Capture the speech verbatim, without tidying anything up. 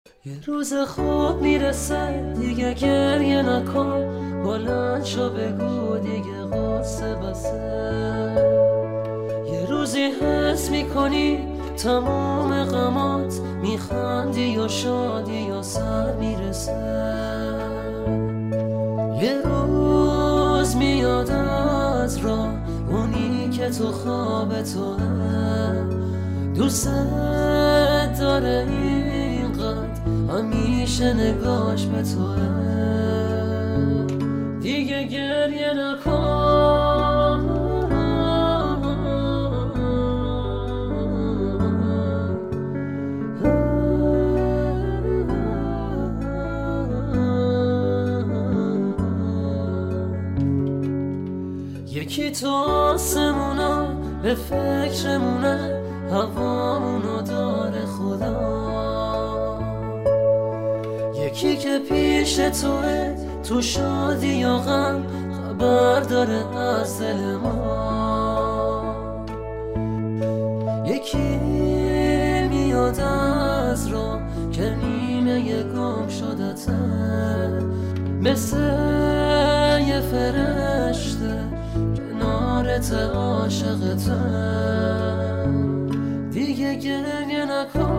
یه روز خوب میرسه دیگه گریه نکن، بلند شو بگو دیگه قصه بسه. یه روزی حس میکنی تمام غمات میخندی و شادی و سر میرسه. یه روز میاد از راه اونی که تو خواب توه، دوست داره اینقدر همیشه نگاش به توه. دیگه گریه نکن، یکی تو آسمونا به فکرمونه، هوامونو داره خدا. یکی که پیش توه تو شادی و غم، خبر داره از دل ما. یکی میاد از راه که نیمه گم شدته، مثل یه فرشته کنارت عاشقته. دیگه گریه نکن،